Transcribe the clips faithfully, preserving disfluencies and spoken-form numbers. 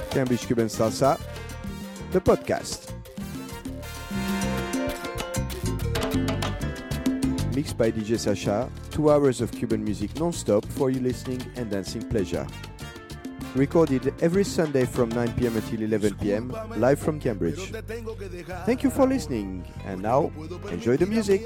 Cambridge Cuban Salsa, the podcast. Mixed by D J Sasha, two hours of Cuban music non-stop for your listening and dancing pleasure. Recorded every Sunday from nine p.m. until eleven p.m. live from Cambridge. Thank you for listening, and now enjoy the music.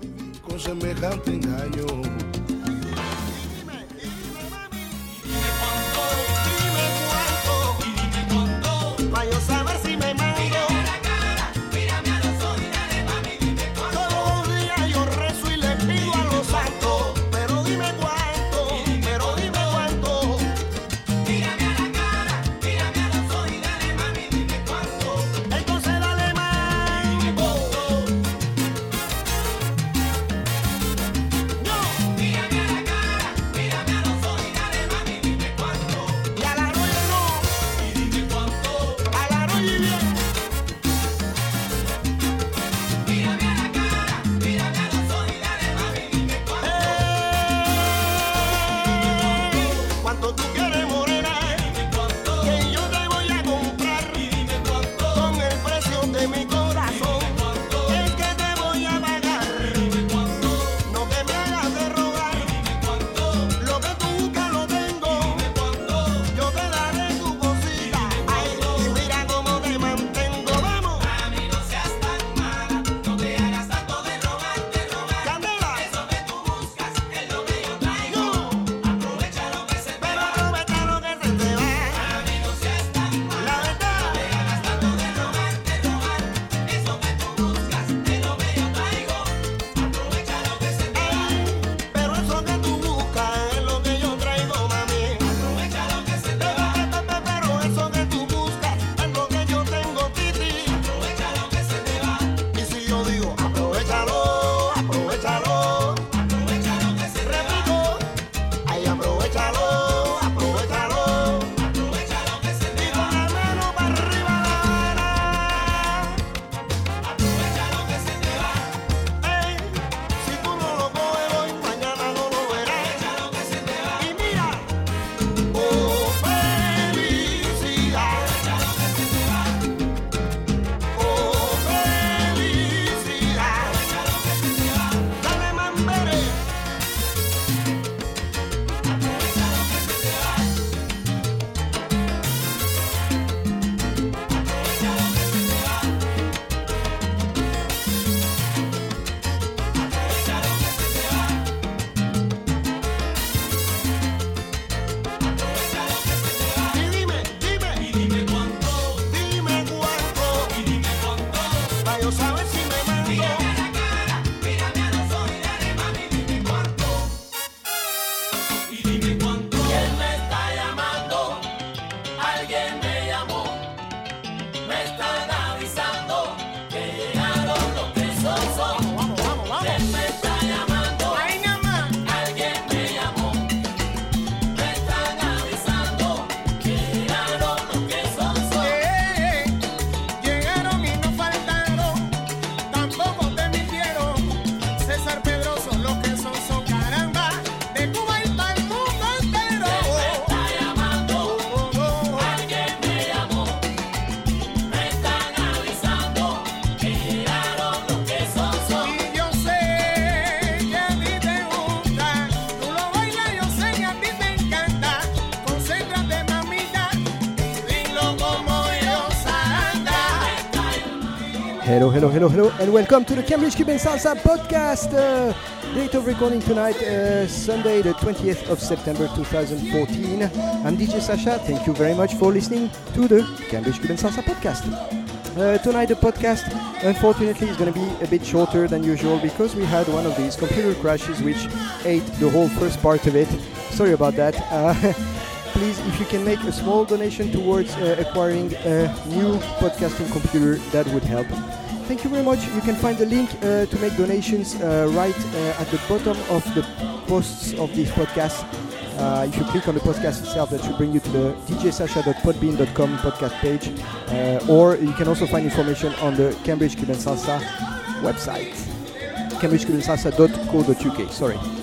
Hello, hello, hello, hello, and welcome to the Cambridge Cuban Salsa podcast. Uh, date of recording tonight, uh, Sunday, the twentieth of September, twenty fourteen. I'm D J Sasha. Thank you very much for listening to the Cambridge Cuban Salsa podcast. Uh, tonight, the podcast, unfortunately, is going to be a bit shorter than usual because we had one of these computer crashes which ate the whole first part of it. Sorry about that. Uh, Please, if you can make a small donation towards uh, acquiring a new podcasting computer, that would help. Thank you very much. You can find the link uh, to make donations uh, right uh, at the bottom of the posts of this podcast. Uh, if you click on the podcast itself, that should bring you to the d j sasha dot podbean dot com podcast page. Uh, or you can also find information on the Cambridge Cuban Salsa website, cambridge cuban salsa dot co dot u k. Sorry.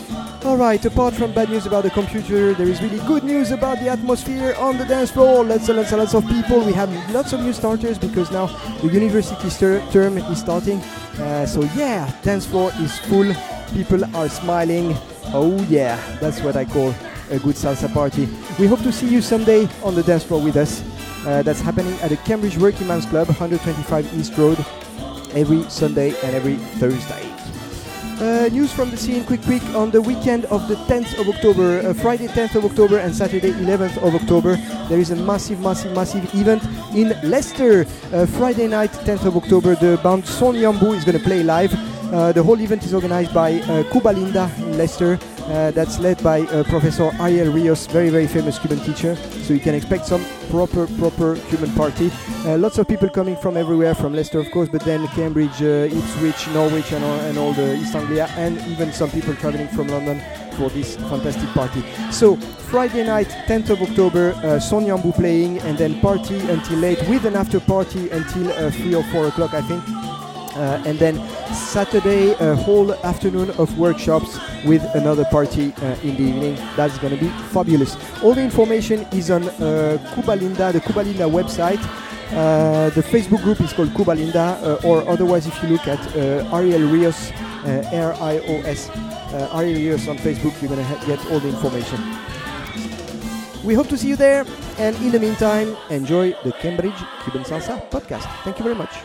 Alright, apart from bad news about the computer, there is really good news about the atmosphere on the dance floor. Lots and lots and lots of people. We have lots of new starters because now the university ter- term is starting. Uh, so yeah, dance floor is full. People are smiling. Oh yeah, that's what I call a good salsa party. We hope to see you someday on the dance floor with us. Uh, that's happening at the Cambridge Working Man's Club, one twenty-five East Road, every Sunday and every Thursday. Uh, news from the scene, quick quick, on the weekend of the tenth of October, uh, Friday tenth of October and Saturday eleventh of October, there is a massive, massive, massive event in Leicester. Uh, Friday night, tenth of October, the band Son Yambu is going to play live. Uh, the whole event is organized by uh, Cuba Linda in Leicester. Uh, that's led by uh, Professor Ariel Rios, very, very famous Cuban teacher. So you can expect some proper, proper Cuban party. Uh, lots of people coming from everywhere, from Leicester, of course, but then Cambridge, uh, Ipswich, Norwich, and all, and all the East Anglia, and even some people traveling from London for this fantastic party. So Friday night, tenth of October, uh, Son Yambu playing, and then party until late with an after party until uh, three or four o'clock, I think. Uh, and then Saturday, a whole afternoon of workshops with another party uh, in the evening. That's going to be fabulous. All the information is on uh, Cuba Linda, the Cuba Linda website. Uh, the Facebook group is called Cuba Linda, uh, or otherwise if you look at uh, Ariel Rios, uh, R I O S, uh, Ariel Rios on Facebook, you're going to ha- get all the information. We hope to see you there, and in the meantime, enjoy the Cambridge Cuban Salsa podcast. Thank you very much.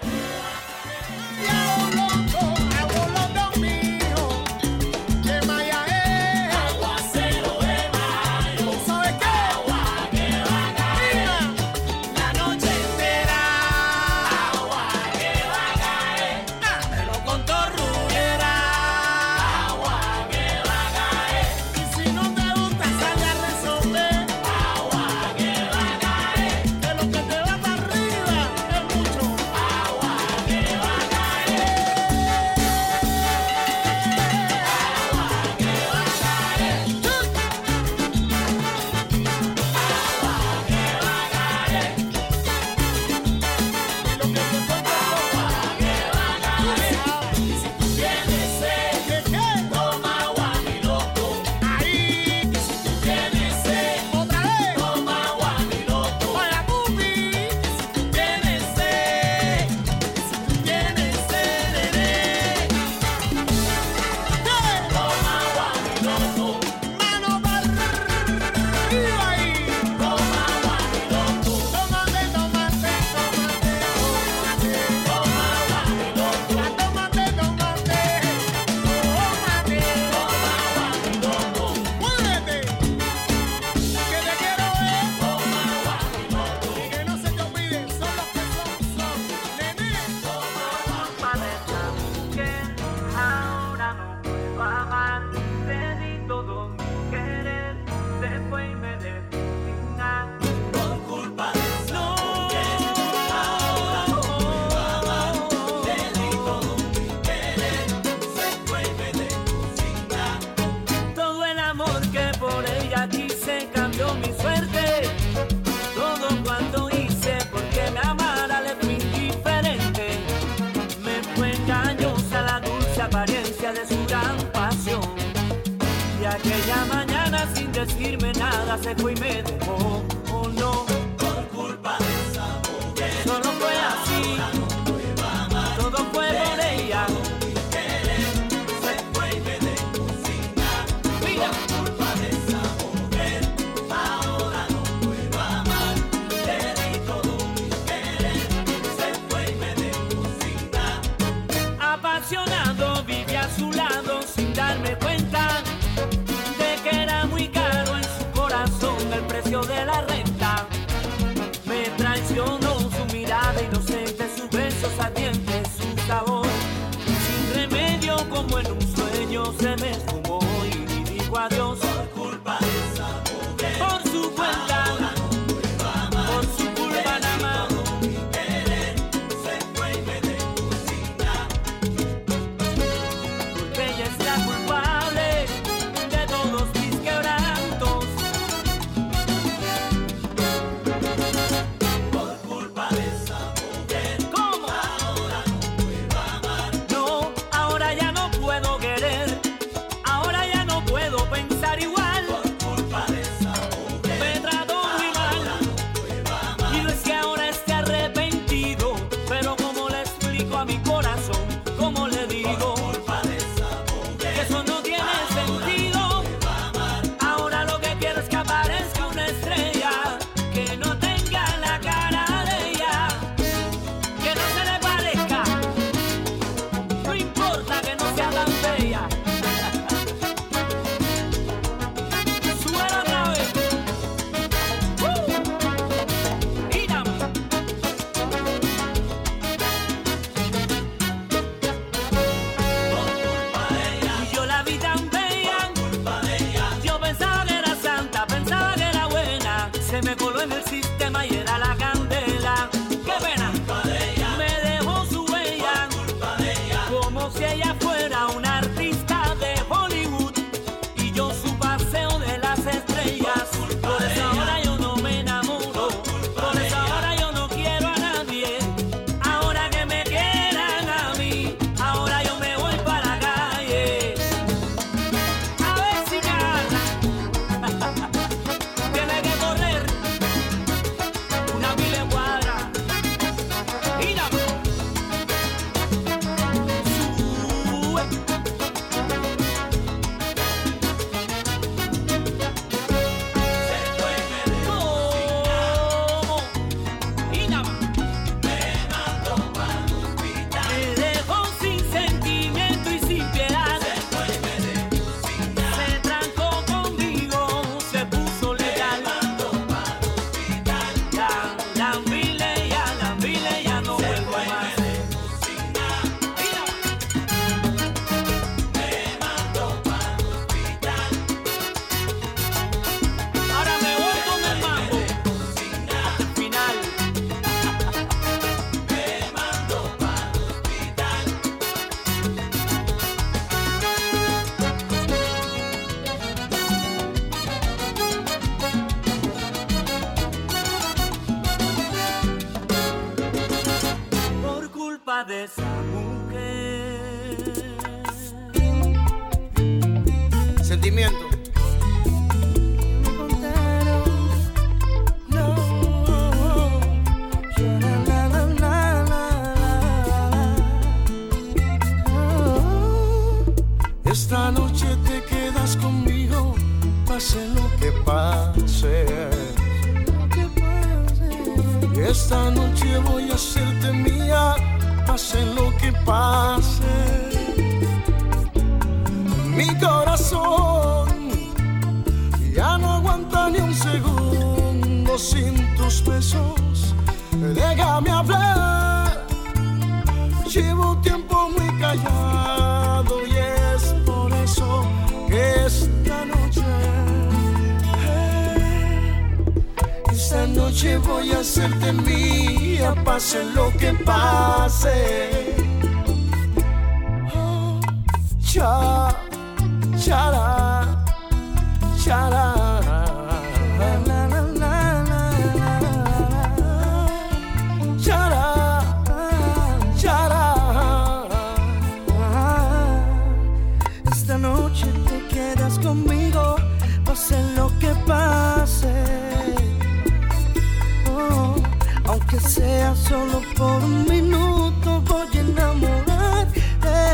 Decirme nada se fue y me dejó, oh no, por culpa de esa mujer. Solo fue así, todo fue por ella. Se fue y me dejó sin nada. Mira, por culpa de esa mujer, ahora no puedo amar. Le di todo mi querer, se fue y me dejó sin nada. Apasionado viví a su lado sin darme cuenta de que era muy caro en su corazón el precio de la renta. Me traicionó su mirada inocente, sus besos ardientes, su sabor. Sin remedio como en un sueño se me esfumó y digo adiós. Por culpa de esa mujer, por su cuenta, ahora no puedo amar. Por su culpa nada más. Mi querer se fue y me dejó sin nada. Porque ella es la culpable de todos mis quebrantos. boca de esa mujer. Sentimiento. Me contaron, no, la, la, la, la, la, oh. Esta noche te quedas conmigo, pase lo que pase. Esta noche voy a hacerte mía, pase lo que pase. Mi corazón ya no aguanta ni un segundo sin tus besos. Déjame hablar, llevo tiempo muy callado y es por eso que esta noche Esta noche voy a hacerte mía, pase lo que pase. Oh, cha, chara, chara. La, la, la, la, la. Chara, chara. esta noche te quedas conmigo, pase lo que pase. Aunque sea solo por un minuto, voy a enamorarte.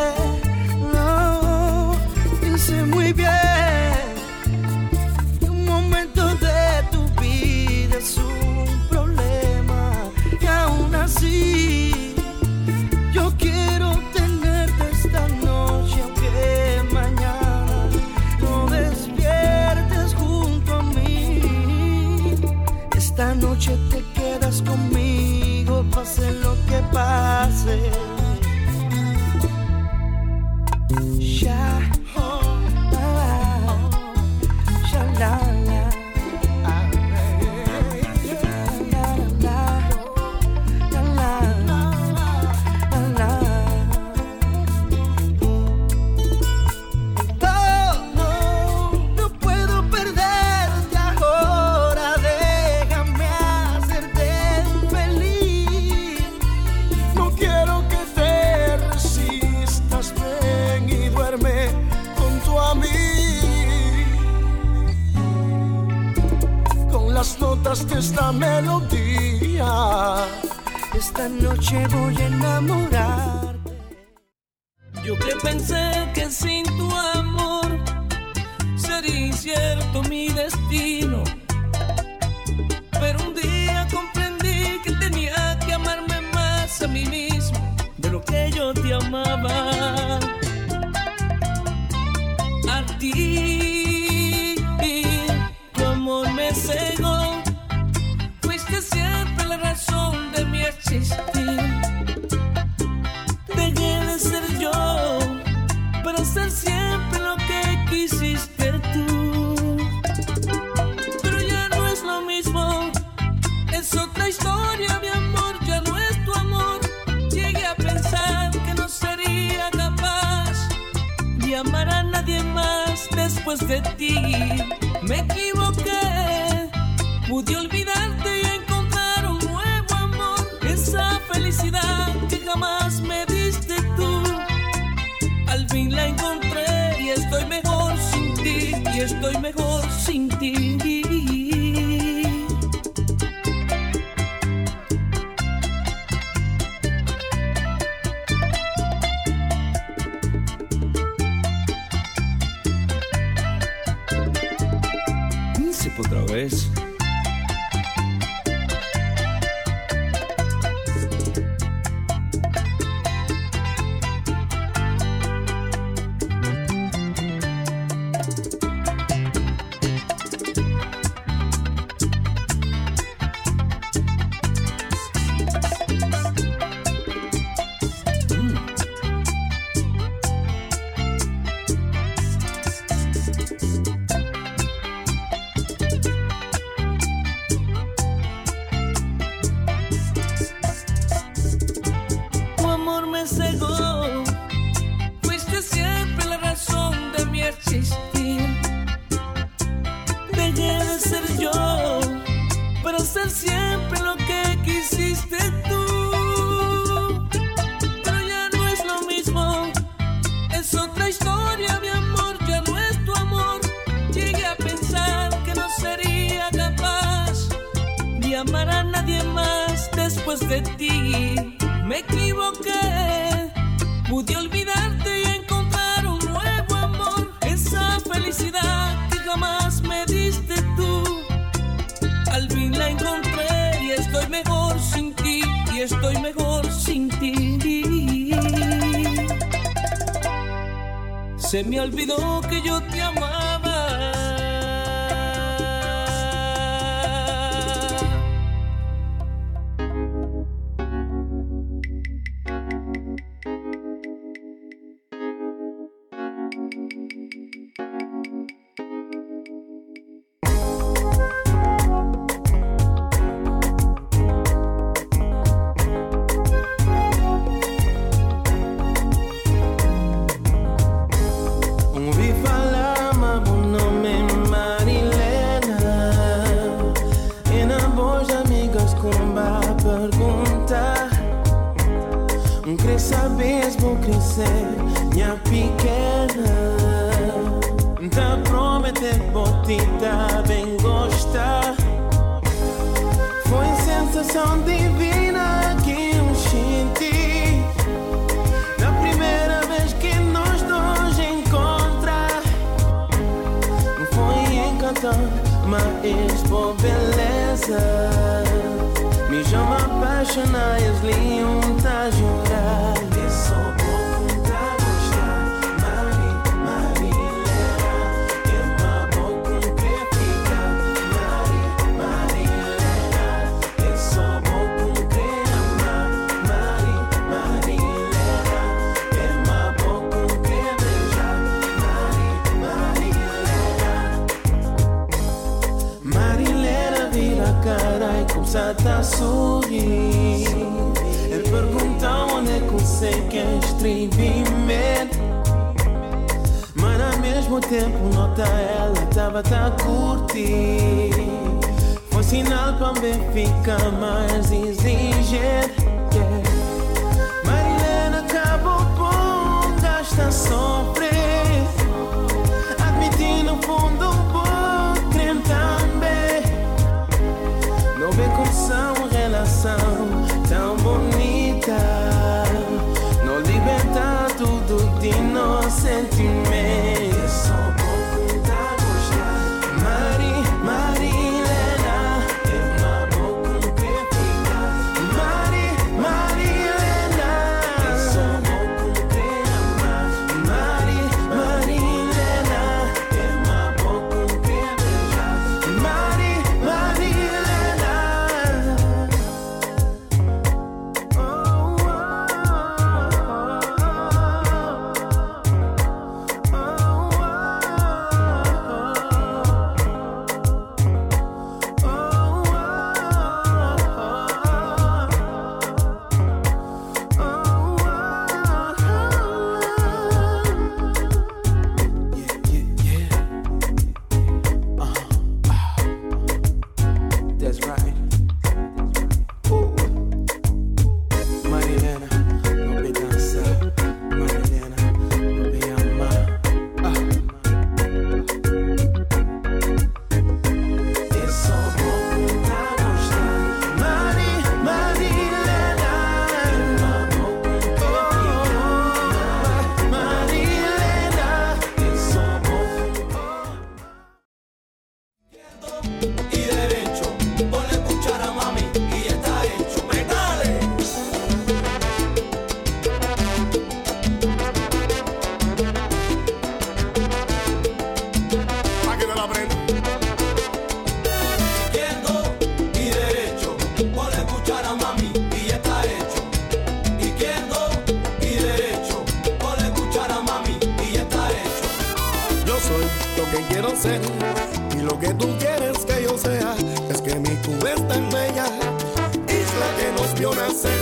No, piense muy bien. Un momento de tu vida es un problema. Y aún así, yo quiero tenerte esta noche, aunque mañana no despiertes junto a mí. Esta noche te quedas conmigo, pase lo que pase. Ya, oh, la, ya, la, la. Las notas de esta melodía, esta noche voy a enamorarte. Yo que pensé que sin tu amor sería incierto mi destino, pero un día comprendí que tenía que amarme más a mí mismo de lo que yo te amaba. A ti, tu amor me cegó, fuiste siempre la razón de mi existir. Dejé de ser yo para ser siempre lo que quisiste tú. Pero ya no es lo mismo, es otra historia, mi amor, ya no es tu amor. Llegué a pensar que no sería capaz de amar a nadie más después de ti. Me equivoqué, pude olvidarte y encontrar un nuevo amor. Esa felicidad que jamás me diste tú, al fin la encontré y estoy mejor sin ti, y estoy mejor sin ti. Otra vez. Ser siempre lo que quisiste tú, amar a nadie más después de ti. Me equivoqué, pude olvidarte y encontrar un nuevo amor. Esa felicidad que jamás me diste tú, al fin la encontré y estoy mejor sin ti, y estoy mejor sin ti. Se me olvidó que yo te amaba. Minha pequena, te prometer botita bem gostar. Foi sensação divina que eu senti na primeira vez que nós dois encontrar. Foi encantante, mas por beleza me chama apaixonar e os linhos a jurar. E só a sorrir. Ele pergunta onde é que você quer escrever, mas ao mesmo tempo nota ela tava a curtir. Foi sinal para me ficar mais exigente. Yeah. Marilena acabou por gastar sofrer, admitindo no fundo por crer também. Não vê como são relação tão bonita, não liberta tudo de nosso sentimento. Só vou tentar gostar, Mari, Marilena, é uma boca que fica. Mari, Marilena, só vou querer amar. Mari, Marilena, é uma boca que beijar. Mari, Marilena. Y lo que tú quieres que yo sea es que mi Cuba es tan bella, isla que nos vio nacer.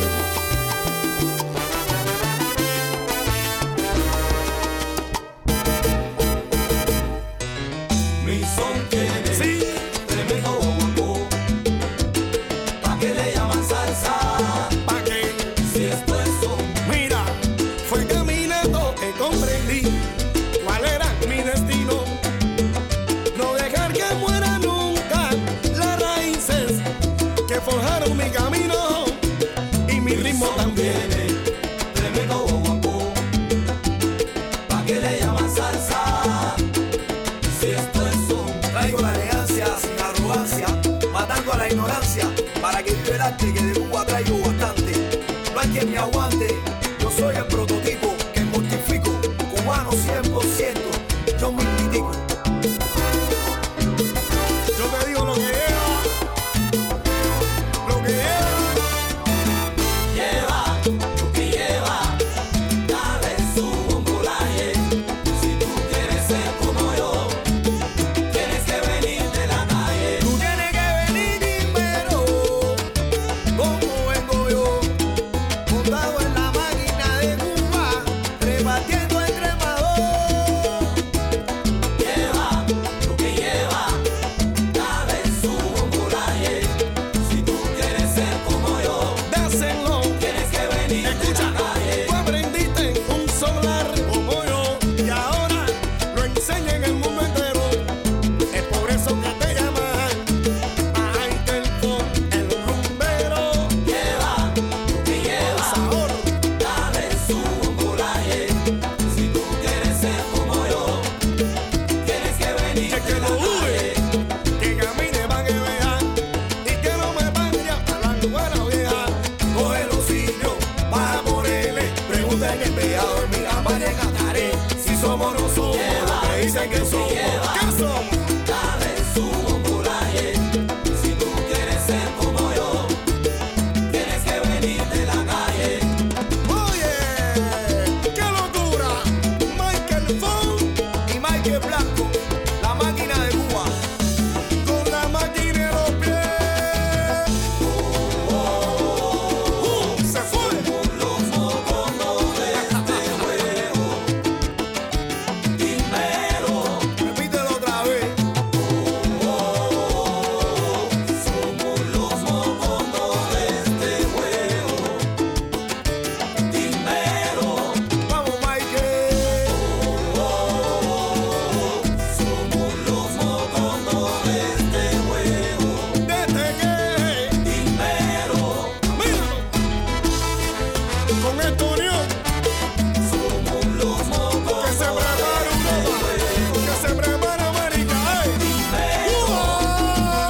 Mi son tiene sí. Tremendo bombo. ¿Pa' qué le llaman salsa? ¿Pa' qué? Si esto es son. Mira, fue caminando que comprendí cuál era mi destino. No dejar que muera nunca las raíces que que forjaron mi camino y mi ritmo también. Tremendo guapo, ¿pa' qué le llaman salsa? Si esto es un... Traigo la elegancia sin arrogancia, matando a la ignorancia, para que tú el arte que de Cuba traigo bastante. No hay quien me aguante, yo soy el prototipo que mortifico, cubano cien por ciento, yo me critico. Yo te digo lo que lleva, lo que lleva. Lleva lo que lleva, dale su bombolaje. Si tú quieres ser como yo, tienes que venir de la calle. Tú tienes que venir primero, como vengo yo, montado en la máquina de Cuba, repartiendo el cremador. Lleva lo que lleva, dale su bombolaje. Si tú quieres ser como yo, Dáselo. tienes que venir de Escucha, la calle. tú aprendiste en un solar como yo y ahora lo enseña en el mundo entero. Es por eso que te llaman Michael Ford, el rumbero. Lleva lo que lleva, Sabor. dale su bombolaje. Si tú quieres ser como yo, tienes que venir Que de lo la use, calle. que camine pa' que vea y que no me vaya hablando buena vieja. Coge los sitios, baja por él. Pregunta en el peador, mira, vaya en Ataré. Si somos no somos, lo que dicen que somos. ¿Qué somos? Dale su bombolaje. Si tú quieres ser como yo, tienes que venir de la calle. Oye, qué locura. Michael Ford Y Michael Blanco, la máquina de Cuba. con la máquina en los pies. Uh, se fue. Los moconos de este juego. Primero, Repítelo otra vez. somos los moconos de este juego. Primero, Vamos, Michael. somos los moconos de este juego. Desde que, Primero, míralo, con esta unión, somos los que moconos se prepara Europa, que se prepara América. ¡Ey! ¡Uva!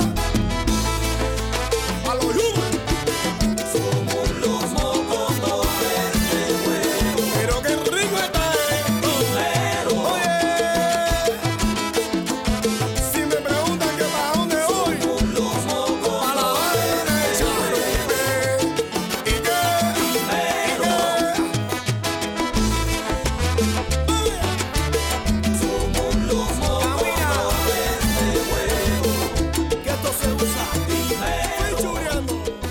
A los Yuma. somos los moconos de este juego. Pero qué rico está esto. Oye, si me preguntan que para dónde voy, Los moconos a la derecha. ¿Y qué? ¿Y qué? somos los moconos de este juego. Que esto se usa. Estoy chuleando.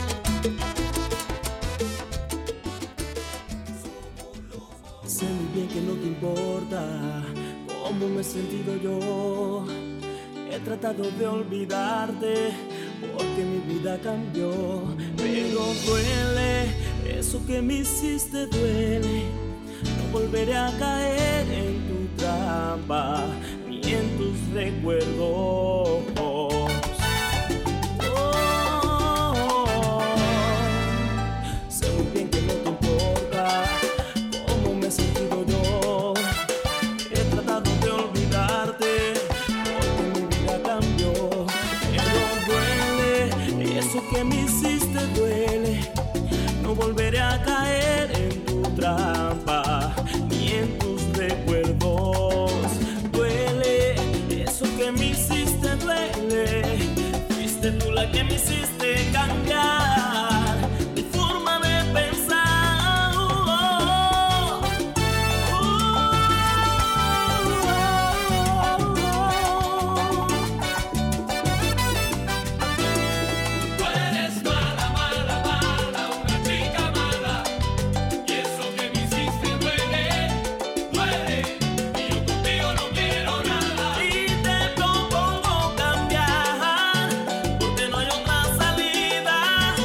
Sé muy bien que no te importa cómo me he sentido yo. He tratado de olvidarte porque mi vida cambió. Pero duele, eso que me hiciste duele. No volveré a caer en tu trampa ni en tus recuerdos. Oh, sé muy bien que no te importa cómo me he sentido yo. He tratado de olvidarte porque mi vida cambió. Pero duele, eso que me hiciste duele. No volveré a caer en tu trampa ni en tus recuerdos. Duele, eso que me hiciste duele. Fuiste tú la que me hiciste cambiar mi forma de pensar. Oh, oh, oh, oh. Tú eres mala, mala, mala, una chica mala. Y eso que me hiciste duele, duele. Y yo contigo no quiero nada. Y te propongo cambiar, porque no hay otra salida.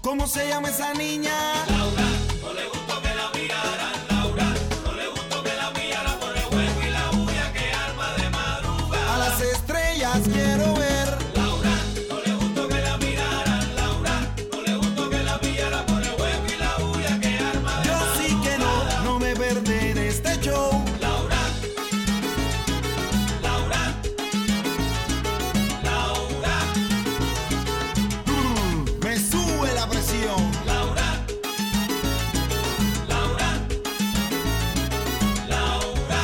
¿Cómo se llama esa niña? Laura, no le gustó que la miraran. Laura, no le gustó que la miraran por el juego y la bulla que arma de madrugada. A las estrellas quiero ver. Laura, no le gustó que la miraran. Laura, no le gustó que la miraran por el juego y la bulla que arma de Yo madrugada. sí que no, no me perderé este show. Laura, Laura, Laura, Mm, me sube la presión. Laura, Laura, Laura.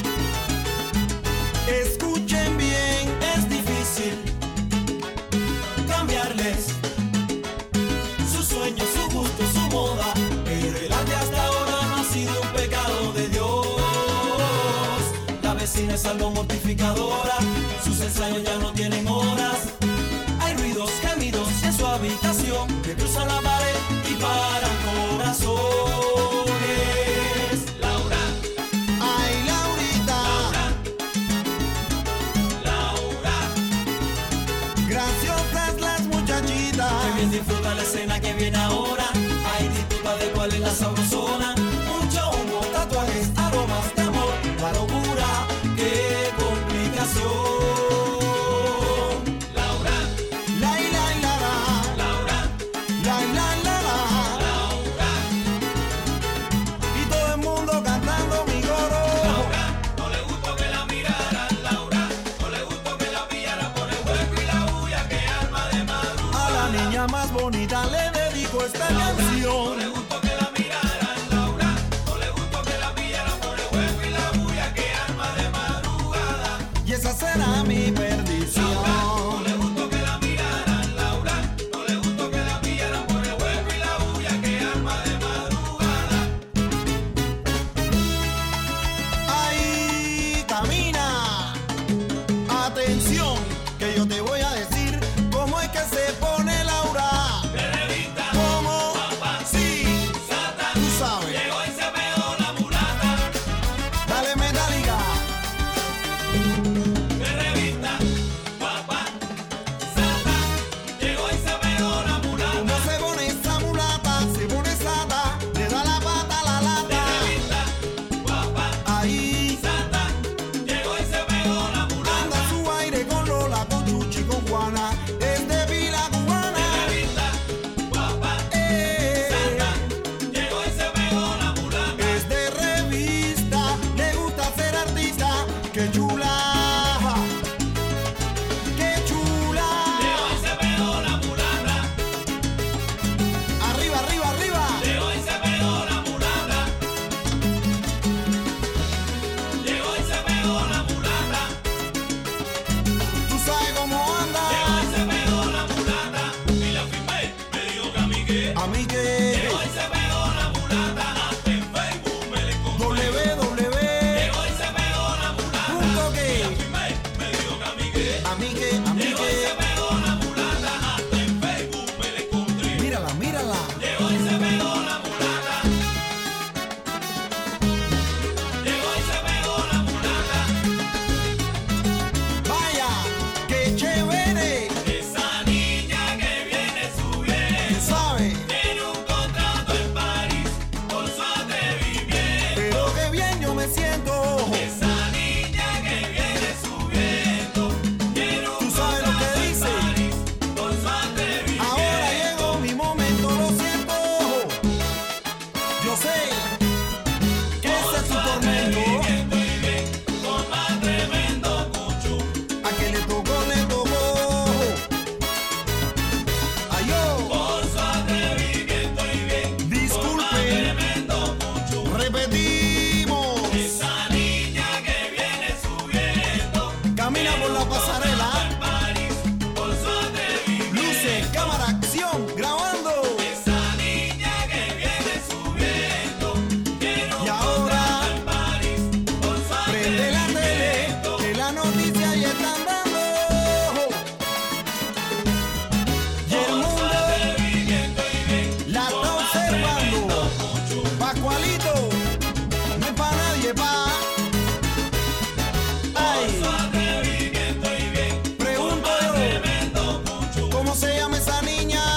Escuchen bien, es difícil Cambiarles sus sueños, su gusto, su moda, pero el arte hasta ahora no ha sido un pecado de Dios. La vecina es algo mortificadora, sus ensayos ya no tienen horas. Hay ruidos, gemidos en su habitación que cruzan la pared y paran corazones. Laura, Ay, Laurita, Laura, graciosas las muchachitas. que bien disfruta la escena que viene ahora. Hay disputa de cuál es la sabrosona. Mucho humo, tatuajes, aromas de amor. La locura, qué complicación. Laura, La, la, la, la, Laura, la, la, la, la. Laura, Y todo el mundo cantando mi coro. Laura. No le gustó que la miraran. Laura, no le gustó que la pillaran por el hueco y la bulla que arma de madrugada. A la niña más bonita le dedico esta No canción. le gustó que la miraran, Laura. No le gustó que la pillaran por el hueco y la bulla que arma de madrugada. Y esa será mi perdición. No le gustó que la miraran, Laura. No le gustó que la pillaran por el hueco y la bulla que arma de madrugada. Ahí camina. Atención, que yo te voy a decir cómo es que se pone Laura. De revista, ¿Cómo? papá, Sí, Sata, tú sabes. llegó y se pegó la mulata. Dale metálica. De revista, papá, Sata, llegó y se pegó la mulata. ¿Cómo se pone esa mulata? Se pone sata, le da la pata a la De lata. revista, papá, Ahí Sata, llegó y se pegó la mulata. anda su aire con Lola, con Chuchi, con Juana. Es de pila cubana. De revista, papá, Eh, Sata, llegó y se pegó la mulata. es de revista, le gusta ser artista. ¡Qué chula! ¡Qué chula! Llegó y se pegó la mulata. Arriba, arriba, arriba. Llegó y se pegó la mulata. Llegó y se pegó la mulata. Tú sabes cómo Llegó anda. y se pegó la mulata. Y la firmé, me dijo que a mí que. A mí que Llegó y se pegó la mulata. Hasta en Facebook me la encontré. W W. Llegó y se pegó la mulata. Punto que. Y la firmé, me dijo que a mí que. A mí que, a mí Llegó y se que. pegó la mulata. Hasta en Facebook me la encontré. Mírala, mírala. Llegó y se pegó la mulata. Llegó y se pegó la mulata. Vaya, qué chévere. Esa niña que viene subiendo ¿Sabes? tiene un contrato en París por su atrevimiento. Pero qué bien yo me siento. Esa niña que viene subiendo tiene un ¿Tú sabes lo que contrato en dice? París por su atrevimiento. Ahora llegó mi momento, lo siento. Yo sé que ese es tu tormento. Estoy bien, con más tremendo cuchu. A que le tocó, le tocó. Ay, yo, Por su atrevimiento y bien, con más disculpe. tremendo cuchu. Repetimos. Esa niña que viene subiendo Camina por la pasarela. en París por su atrevimiento. Luces, cámara, acción, grabando. Esa niña que viene subiendo tiene un Y ahora, contrato en París por su prende la tele, atrevimiento. que la noticia ya están dando. Y el Por su mundo atrevimiento y bien, la con está más observando. tremendo cuchu. Pascualito, no es pa' nadie, pa. Por Ay, su atrevimiento y bien, pregunto con más yo, tremendo cuchu. ¿cómo se llama esa niña?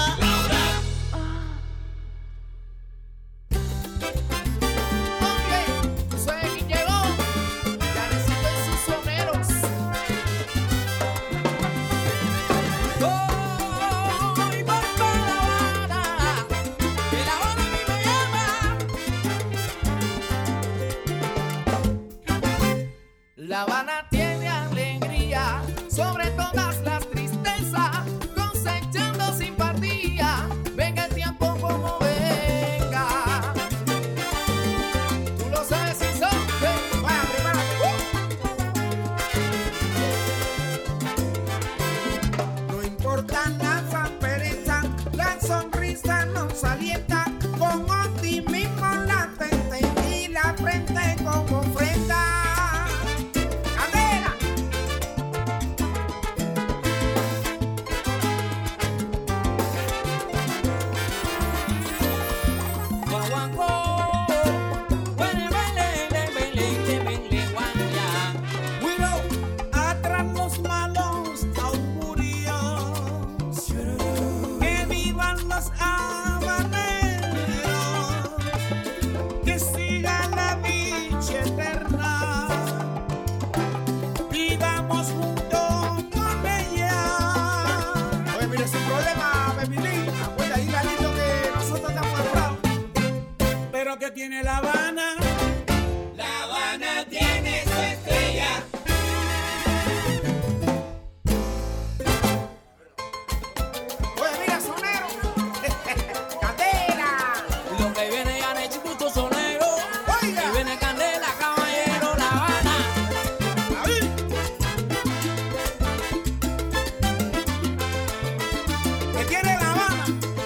Pepilín, acuérdate ahí, Galito, que nosotros estamos adorados. Pero que tiene La Habana. La Habana tiene su estrella. Oye, mira, sonero. Candela. Lo que viene ya de chiquito sonero. Oiga. Y viene Candela, caballero, La Habana. Ahí. ¿Qué tiene La Habana?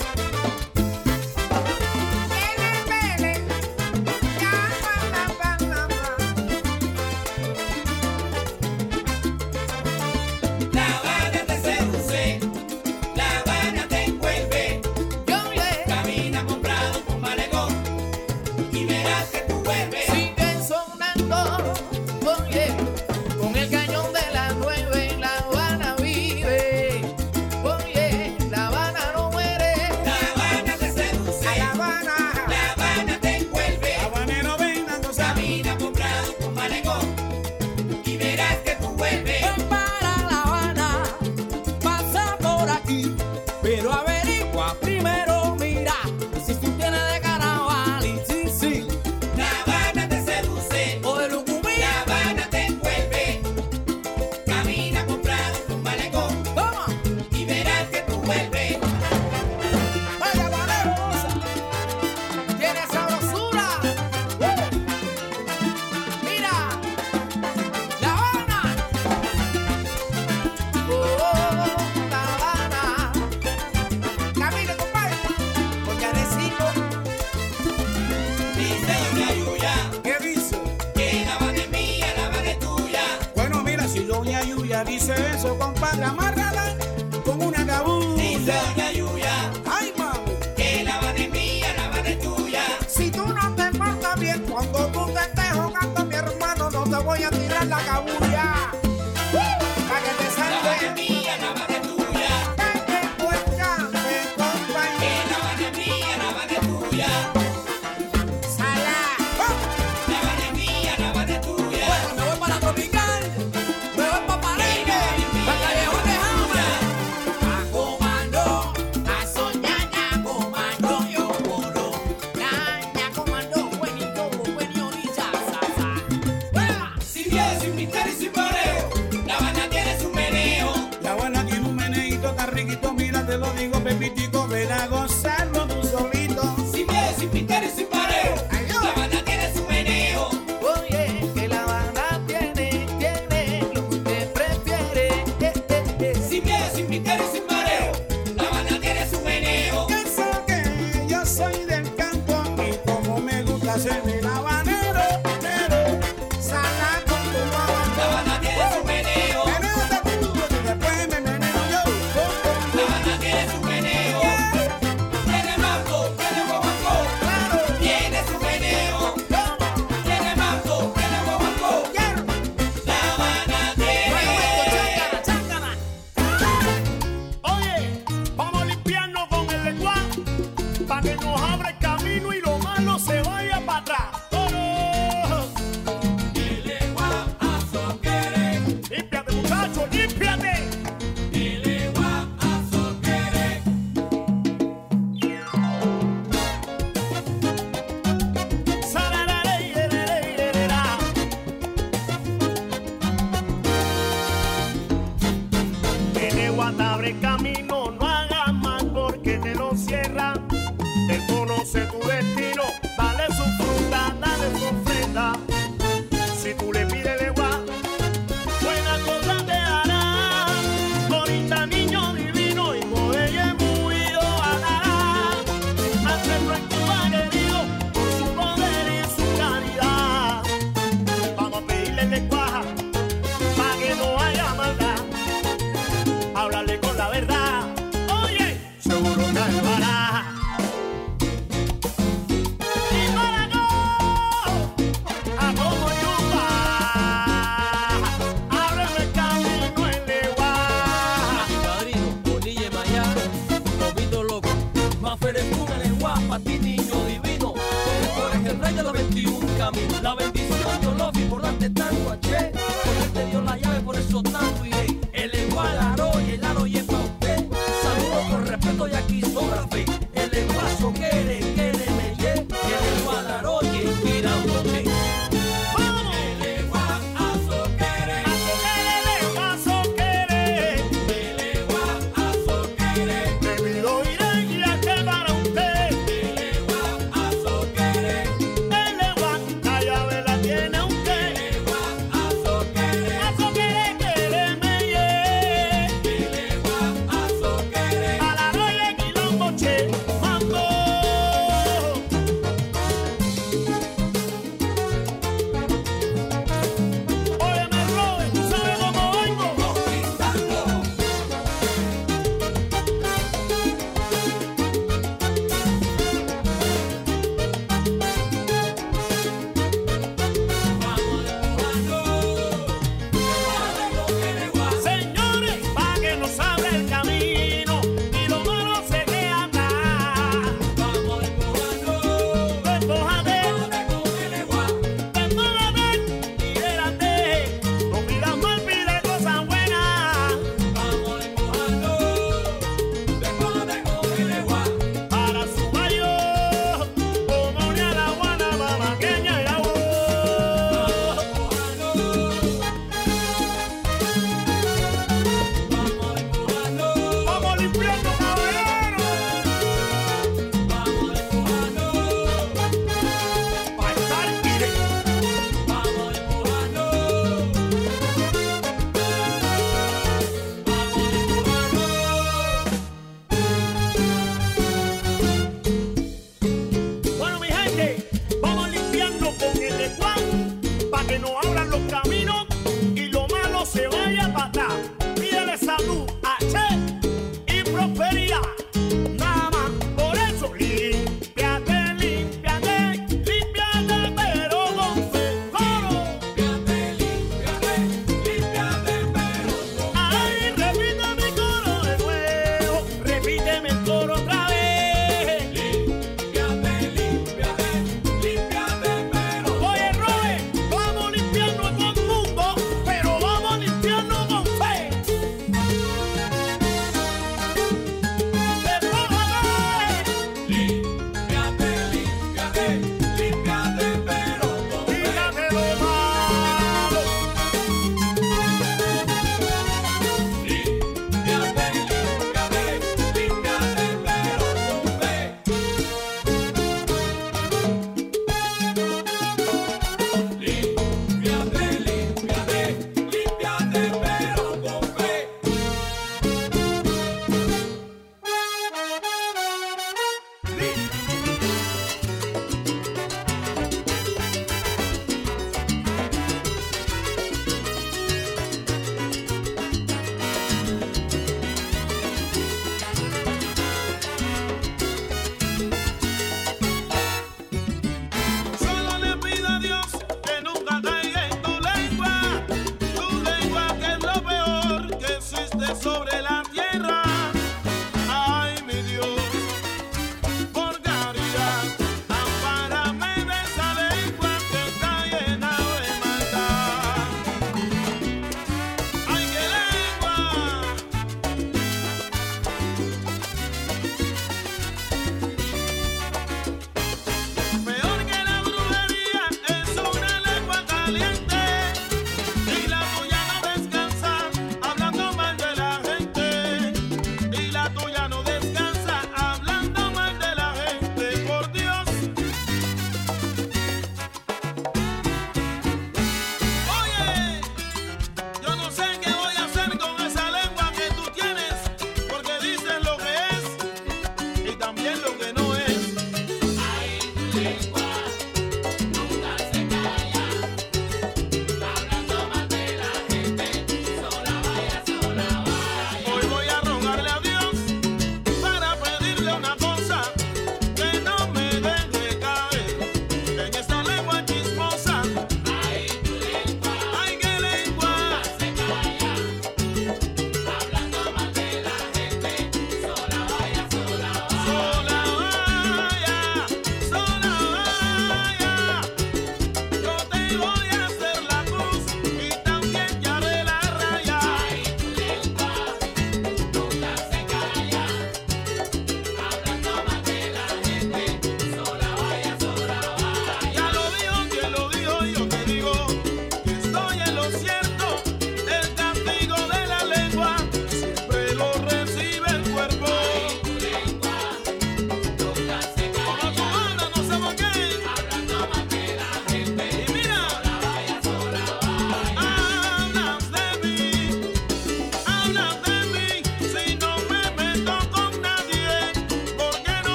La Habana te seduce, La Habana te envuelve. Camina comprado con malecón y verás que tú vuelves. Sigue sonando, oye, con el cañón de las nueve, La Habana vive. Oye, La Habana no muere. La Habana te seduce, A La Habana. La Habana te envuelve. Habanero ven dando Camina comprado con malecón y verás que tú vuelves. Ven para La Habana, pasa por aquí, pero averigua primero, mira, si tú tienes de carnaval y sí, sí, La Habana te seduce, o de Lucumí, La Habana te envuelve. Camina comprado con malecón toma, y verás que tú vuelves. Vaya, Valerosa. tiene sabrosura. ¡Uh! Mira, La Habana, oh, La Habana, Camine, compadre. Con Yanecito. Dice Doña Yuya ¿Qué dice? que La Habana es mía, La Habana es tuya. Bueno, mira, si doña Yuya dice eso, compadre, amárrala con una Dice cabulla. Doña Yuya Ay, mami. que La Habana es mía, La Habana es tuya. Si tú no te portas bien cuando tú te estés jugando, mi hermano, no te voy a tirar la cabulla. Para que te La Habana es salve. mía, La Habana es tuya. Que tú escapes, Que compañero. La Habana es mía, La Habana es tuya. Sala. La Habana es mía, La Habana es tuya. bueno, me voy para Tropical, me voy para Palenque, para Callejón de Jama, a comando, a soñar, a comando, yo moro, ña, comando, buenito, buenito, ni cha, sa, sa. ¡Fuera! Sin miedo, sin misterio y sin mareo. La Habana tiene su meneo. La Habana tiene un meneíto tan riquito, mira, te lo digo, Pepitico, ven a gozarlo tú solito. Sin miedo, sin misterio y sin mareo. La Habana tiene su meneo. Oye, que La Habana tiene, tiene lo que usted prefiere, eh, eh, eh. Sin miedo, sin misterio y sin mareo. La Habana tiene su meneo. Pienso que yo soy del campo y como me gusta ser el habanero, pero Sala con tu mamá. La Habana tiene su meneo. menéate tú, y después me meneo yo. La Habana tiene su meneo. Tiene mambo, tiene guaguancó. Tiene su meneo. Tiene mambo, tiene guaguancó. La Habana tiene. Chácana, chácana. Oye, vamos a limpiarnos con el lenguaje para que nos abra el camino y lo malo se vaya para atrás. ¡Oro! Dile guapazo quiere. ¡Límpiate, muchacho, límpiate! Dile guapazo quiere. Sararareyerereyerera. Tiene guata, abre camino, no hagas más porque te lo cierran. Él conoce tu destino, dale su fruta, dale su ofrenda. Si tú le pides legua, buena cosa te hará. Ahorita niño divino y con ella muy andará. Hacerlo en Cuba querido, por su poder y su caridad. Vamos a pedirle lenguaje, pa' que no haya maldad. Háblale con la verdad, oye, seguro que ayudará. Y para no, a como yuba, ábreme el camino en legua. Padrino, Bonilla Maya, Lobito Loco, Mafer Espuma en el guapa, ti niño divino. Tú eres el rey de los veintiún caminos. La bendición yo lo vi por darte tanto aché. Porque él te dio la llave, por eso tanto iré. El igual aro y el aro y es pa' usted. Saludos con respeto y aquí sobre la tierra. Ay, mi Dios, por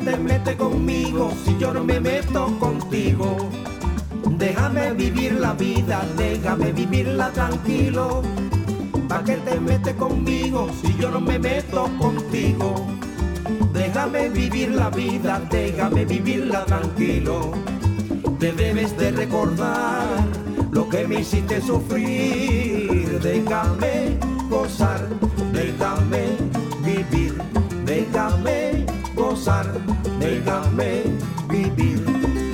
te metes conmigo si yo no me meto contigo? Déjame vivir la vida, déjame vivirla tranquilo. ¿Pa' qué te metes conmigo si yo no me meto contigo? Déjame vivir la vida, déjame vivirla tranquilo. Te debes de recordar lo que me hiciste sufrir. Déjame gozar, déjame vivir, déjame gozar, déjame vivir.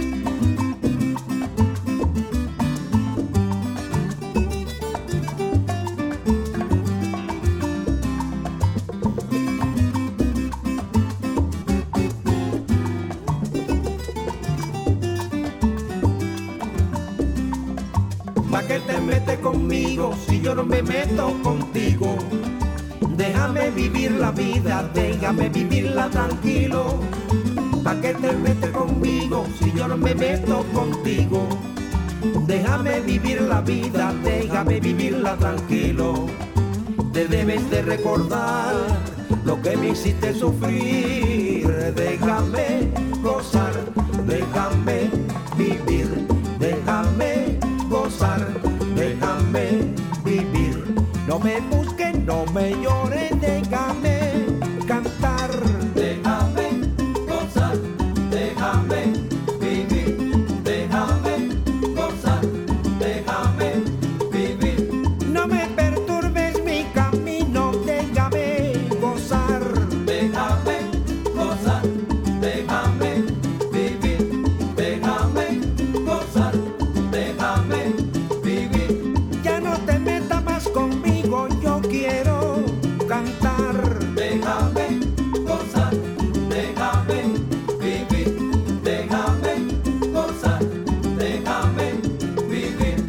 ¿Pa' qué te metes conmigo si yo no me meto contigo? Déjame vivir la vida, déjame vivirla tranquilo. ¿Pa' qué te metes conmigo si yo no me meto contigo? Déjame vivir la vida, déjame vivirla tranquilo. Te debes de recordar lo que me hiciste sufrir. Déjame gozar, déjame vivir, déjame gozar, déjame vivir. No me busques, no me llores, déjame cantar. Déjame gozar, déjame vivir, déjame gozar, déjame vivir. No me perturbes mi camino, déjame gozar. Déjame gozar, déjame vivir, déjame gozar, déjame vivir. Ya no te metas más conmigo, yo quiero cantar. Déjame gozar, déjame vivir, déjame gozar, déjame vivir.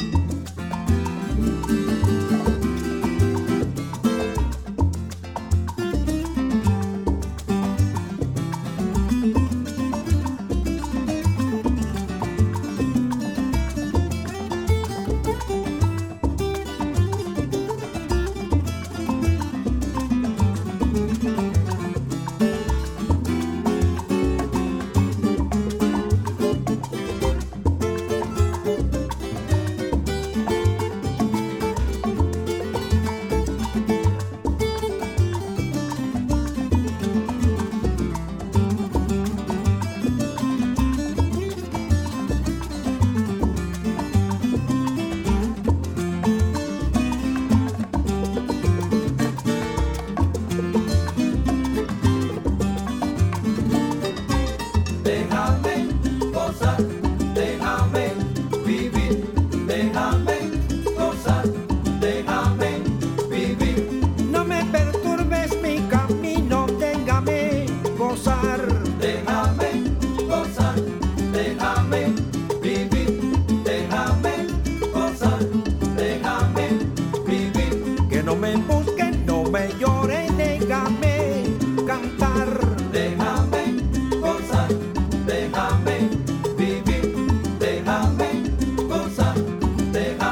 Déjame gozar, déjame vivir, déjame gozar, déjame vivir. No me perturbes mi camino, déjame gozar. Déjame gozar, déjame vivir, déjame gozar, déjame vivir. Que no me busquen, no me lloren, déjame cantar. Déjame gozar, déjame vivir, déjame gozar, déjame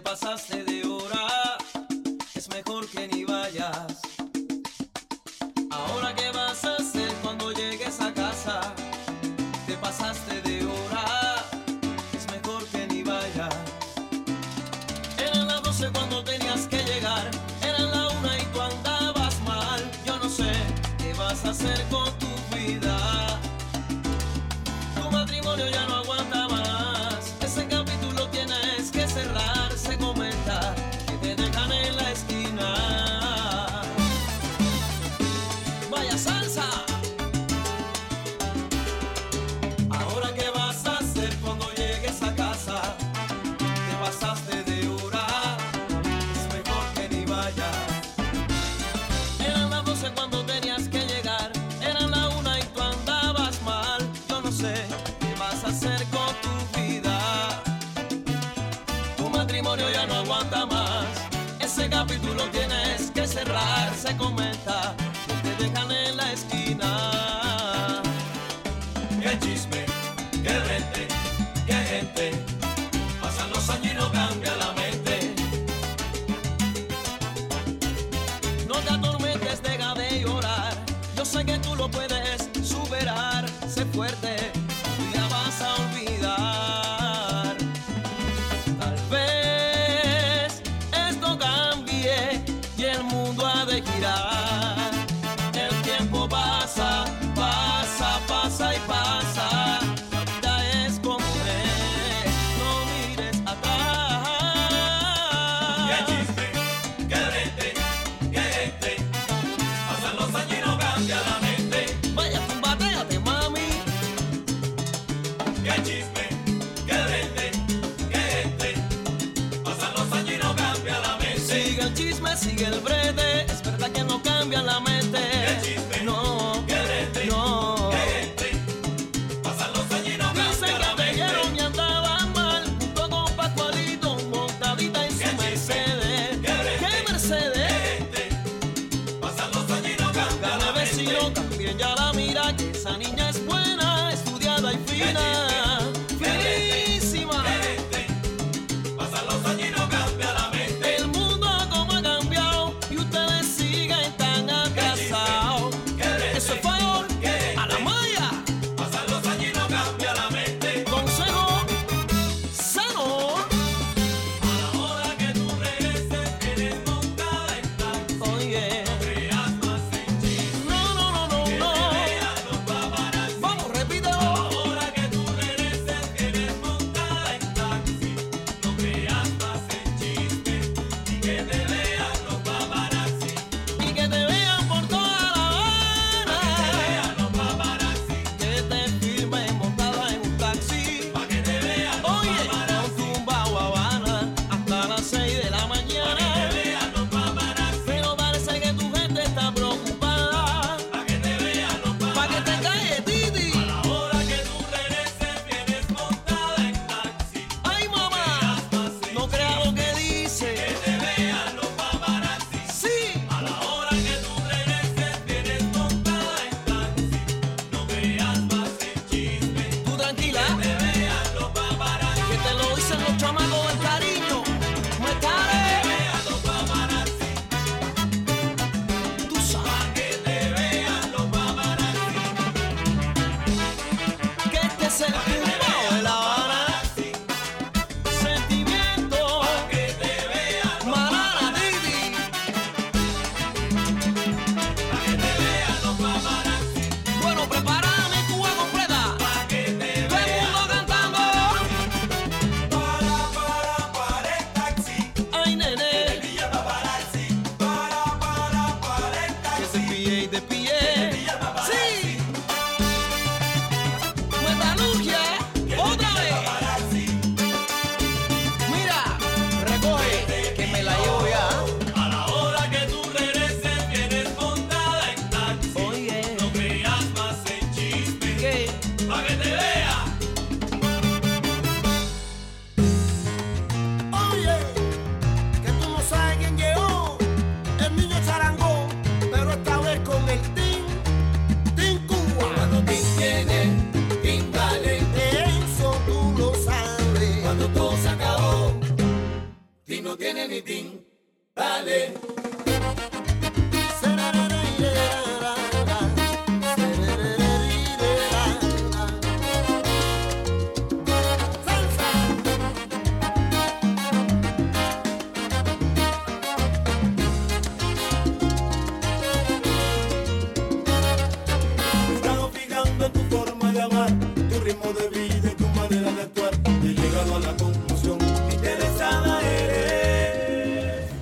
pasaste de hora, es mejor que ni vayas. Ahora qué vas a hacer cuando llegues a casa, te pasaste de hora, es mejor que ni vayas. Eran las doce cuando tenías que llegar, eran la una y tú andabas mal. Yo no sé qué vas a hacer con tu vida, tu matrimonio ya no aguanta más. Ese capítulo tienes que cerrar, se comenta que te dejan en la esquina. Vaya salsa. Ahora qué vas a hacer cuando llegues a casa, te pasaste de hora, es mejor que ni vayas. Eran las doce cuando tenías que llegar, eran la una y tú andabas mal. Yo no sé qué vas a hacer con tu vida, tu matrimonio ya no aguanta más. Ese capítulo tienes que cerrar, se comenta que te dejan en la esquina. Qué chisme, qué rente, qué gente. Pasan los años y no cambia la mente. No te atormentes, deja de llorar. Yo sé que tú lo puedes superar. Sé fuerte, tú ya vas a olvidar. Tal vez esto cambie y el mundo ha de girar. El tiempo pasa, pasa, pasa y pasa. La vida es como es, no mires atrás. Qué chisme, qué rente, qué gente. Pasan los años y no cambia la mente. Vaya, tumbateate, mami. Qué chisme, qué rente, qué gente. Pasan los años y no cambia la mente. Sigue el chisme, sigue el brete. Es verdad que no cambia la mente. Qué chisme, no, qué rente, no. qué gente. Pasan los años y no Dicen cambia la que te mente. vieron y andaban mal, junto con Pascualito, montadita en su Qué chisme, Mercedes. qué rente, ¿Qué Mercedes? qué gente. Pasan los años y no cambia Cada la vecino mente. también ya la mira, que esa niña es buena, estudiada y fina. Finísima. Qué gente. Pasan los años y no cambia la mente. El mundo como ha cambiado y ustedes siguen tan atrasados. Qué rente, Eso es favor qué a la gente. malla. Pasan los años y no cambia la mente. Consejo sano. A la hora que tú regreses, vienes montada en taxi. Oye, Creas más en chisme. no, no, no, no, Que te no. vean los paparazzi. Vamos, repítelo. A la hora que tú regreses, vienes montada en taxi. No creas más en chisme. Y que te vean los paparazzi. Y que te vean por toda La Que te Habana. vean los paparazzi. Que te filmen montada en un taxi. Pa' que te vean los Oye, con paparazzi. tumbao Habana hasta las seis de la Pa' que te mañana. vean los paparazzi. Pero parece que tu gente está preocupada. Pa' que te vean los Pa' que te paparazzi. calle, Titi. A la hora que tú regreses, vienes montada en taxi. Ay, mamá, no creas lo que dice. Que te vean los paparazzi. Sí, A la hora que tú regreses, vienes montada en taxi. No creas más en chisme. tú tranquila, Que te vean los paparazzi. que te lo dicen los chamacos del cariño. Me care, Que vean los paparazzi. tú sabes Que te vean los paparazzi. que este es el tumbao de La Habana. Sentimiento, Que te vean los Manana, Titi. Que te vean los paparazzi. Bueno, prepárame Cuba completa. Que te Todo el vean mundo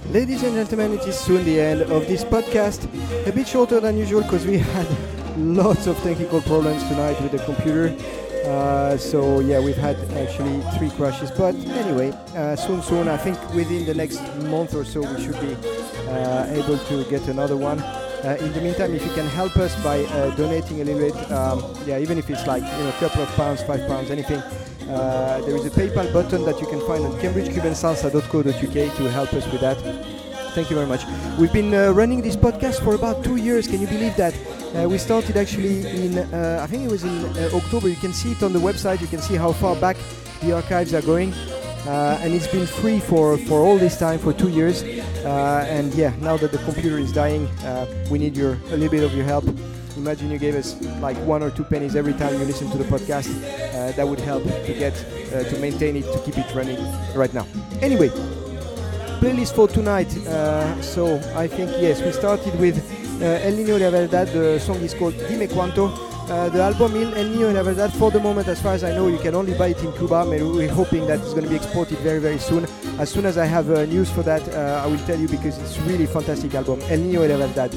Ladies and gentlemen, it is soon the end of this podcast. A bit shorter than usual because we had lots of technical problems tonight with the computer. Uh, so yeah, we've had actually three crashes. But anyway, uh, soon, soon, I think within the next month or so, we should be uh, able to get another one. Uh, in the meantime, if you can help us by uh, donating a little bit, um, yeah, even if it's like you know a couple of pounds, five pounds, anything. Uh, there is a PayPal button that you can find on cambridge cuban salsa dot co dot u k to help us with that. Thank you very much. We've been uh, running this podcast for about two years. Can you believe that? Uh, we started actually in, uh, I think it was in uh, October. You can see it on the website. You can see how far back the archives are going. Uh, and it's been free for, for all this time, for two years. Uh, and yeah, now that the computer is dying, uh, we need your a little bit of your help. Imagine you gave us like one or two pennies every time you listen to the podcast. Uh, that would help to get uh, to maintain it, to keep it running right now. Anyway, playlist for tonight. Uh, so I think yes, we started with uh, El Niño y la Verdad. The song is called Dime Cuánto. Uh, the album El Niño y la Verdad, for the moment, as far as I know, you can only buy it in Cuba. We're hoping that it's going to be exported very, very soon. As soon as I have uh, news for that, uh, I will tell you because it's really fantastic album. El Niño y la Verdad.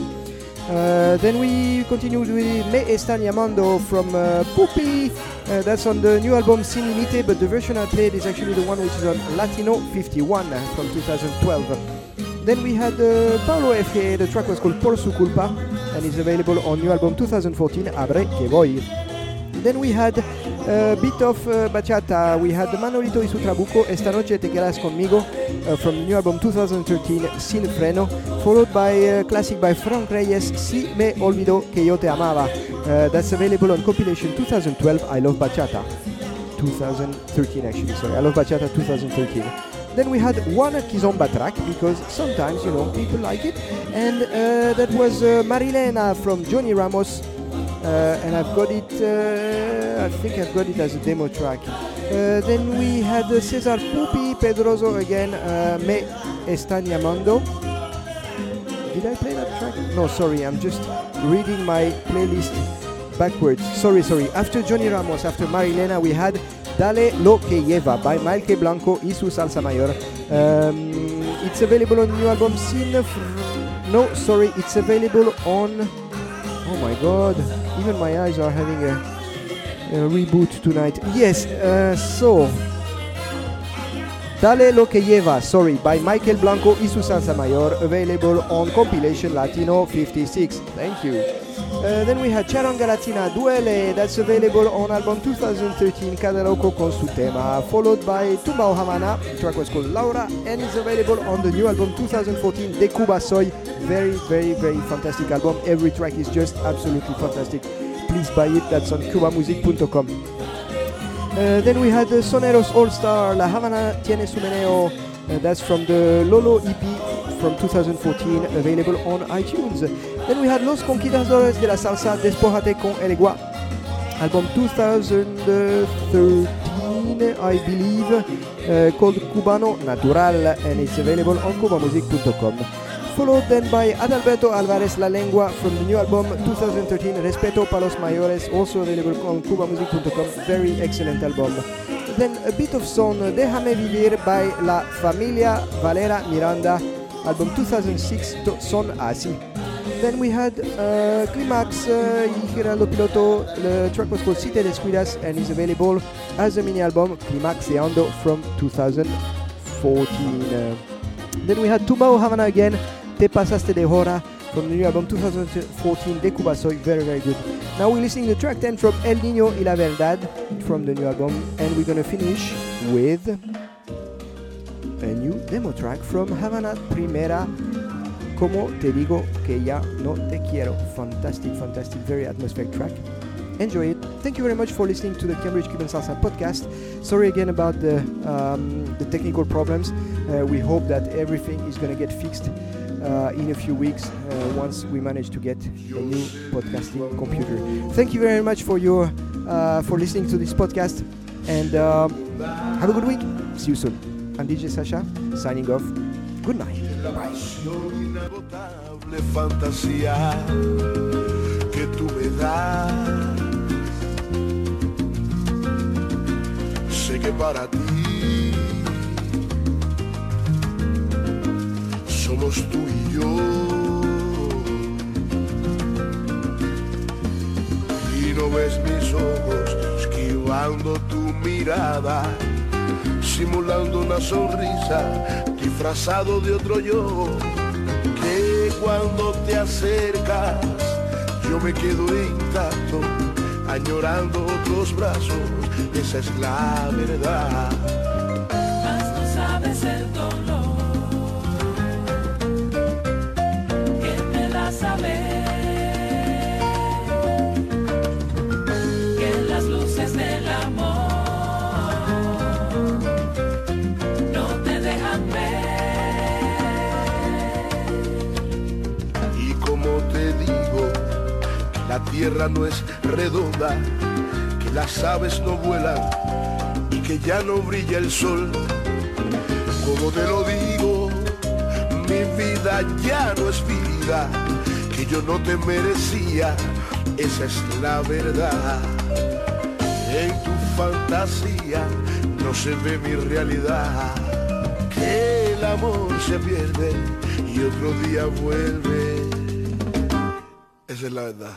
Uh, then we continued with Me Están Llamando from uh, Pupi. Uh, that's on the new album Sin Límite, but the version I played is actually the one which is on Latino fifty-one uh, from two thousand twelve. Then we had uh, Paulo F G. The track was called Por Su Culpa and is available on new album two thousand fourteen, Abre Que Voy. Then we had a bit of uh, bachata. We had Manolito y su Trabuco, Esta Noche Te Quedas Conmigo, uh, from the new album two thousand thirteen, Sin Freno, followed by a classic by Frank Reyes, Si Me Olvidó Que Yo Te Amaba. Uh, that's available on compilation two thousand twelve, I Love Bachata. two thousand thirteen actually, sorry, I Love Bachata two thousand thirteen. Then we had one Kizomba track, because sometimes, you know, people like it. And uh, that was uh, Marilena from Johnny Ramos. Uh, and I've got it, uh, I think I've got it as a demo track. Uh, then we had uh, Cesar Pupi, Pedroso again, uh, Me Están Llamando. Did I play that track? No, sorry, I'm just reading my playlist backwards. Sorry, sorry. After Johnny Ramos, after Marilena, we had Dale Lo Que Lleva by Maelke Blanco y su Salsa Mayor. Um, it's available on new album Sin. Fr- no, sorry, it's available on... Oh my god, even my eyes are having a, a reboot tonight. Yes, uh, so... Dale Lo Que Lleva, sorry, by Michael Blanco y su Salsa Mayor, available on compilation Latino fifty-six. Thank you. Uh, then we had Charanga Latina Duele, that's available on album two thousand thirteen, Cada Loco con su tema, followed by Tumbao Havana, the track was called Laura, and is available on the new album two thousand fourteen, De Cuba Soy. Very, very, very fantastic album. Every track is just absolutely fantastic. Please buy it, that's on cuba music dot com. Uh, then we had the Soneros All-Star, La Habana Tiene Su Meneo, uh, that's from the Lolo E P from two thousand fourteen, available on iTunes. Then we had Los Conquistadores de la Salsa, Despójate con el Iguá, album two thousand thirteen, I believe, uh, called Cubano Natural, and it's available on cuba music dot com. Followed then by Adalberto Alvarez La Lengua from the new album two thousand thirteen, Respeto Pa Los Mayores, also available on cuba music dot com. Very excellent album. Then a bit of son, Déjame Vivir by La Familia Valera Miranda, album two thousand six, Son Así. Then we had uh, Climax uh, y Geraldo Piloto. The track was called Si Te Descuidas and is available as a mini album, Climaxeando, from two thousand fourteen. Uh, then we had Tumbao Havana again, Te Pasaste de Hora, from the new album two thousand fourteen, De Cuba Soy. Very, very good. Now we're listening to track ten from El Niño y la Verdad from the new album, and we're gonna finish with a new demo track from Havana Primera, Como Te Digo Que Ya No Te Quiero. Fantastic, fantastic, very atmospheric track. Enjoy it. Thank you very much for listening to the Cambridge Cuban Salsa podcast. Sorry again about the um, the technical problems. Uh, we hope that everything is going to get fixed uh, in a few weeks uh, once we manage to get a new podcasting computer. Thank you very much for your uh, for listening to this podcast, and uh, have a good week. See you soon. I'm D J Sasha signing off. Good night. Bye. Fantasía que tú me das, sé que para ti somos tú y yo. Y no ves mis ojos esquivando tu mirada, simulando una sonrisa, disfrazado de otro yo, que cuando te acercas yo me quedo intacto, añorando otros brazos, esa es la verdad. Mas no sabes el dolor que me da saber que las luces del amor no te dejan ver. Y como te digo, la tierra no es redonda, que las aves no vuelan y que ya no brilla el sol. Como te lo digo, mi vida ya no es vida, que yo no te merecía, esa es la verdad. En tu fantasía no se ve mi realidad, que el amor se pierde y otro día vuelve, esa es la verdad.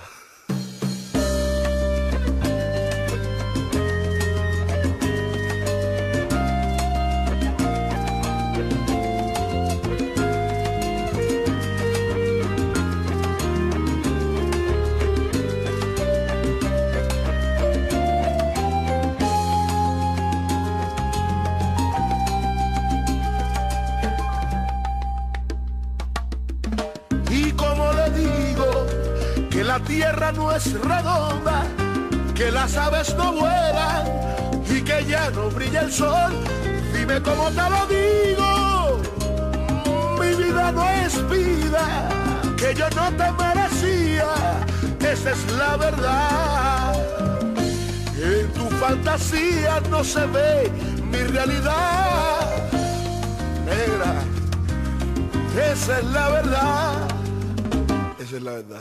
La tierra no es redonda, que las aves no vuelan y que ya no brilla el sol. Dime cómo te lo digo, mi vida no es vida, que yo no te merecía, esa es la verdad. En tu fantasía no se ve mi realidad, negra, esa es la verdad, esa es la verdad.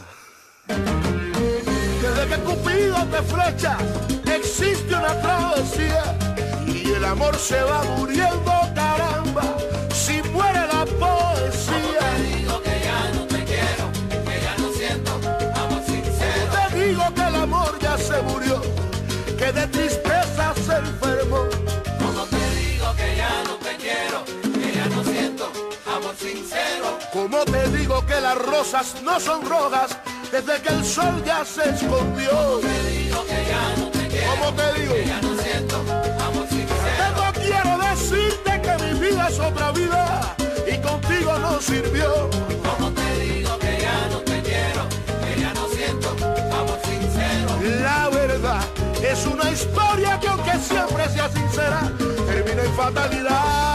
Desde que Cupido te flecha, existe una travesía y el amor se va muriendo, caramba, si muere la poesía. Te digo que ya no te quiero, que ya no siento amor sincero. Te digo que el amor ya se murió, que de tristeza se enfermó. Como te digo que ya no te quiero, que ya no siento amor sincero. Como te digo que las rosas no son rojas desde que el sol ya se escondió. Como te digo que ya no te quiero, como te digo que ya no siento amor sincero. No quiero decirte que mi vida es otra vida y contigo no sirvió. Como te digo que ya no te quiero, que ya no siento amor sincero. La verdad es una historia que aunque siempre sea sincera, termina en fatalidad.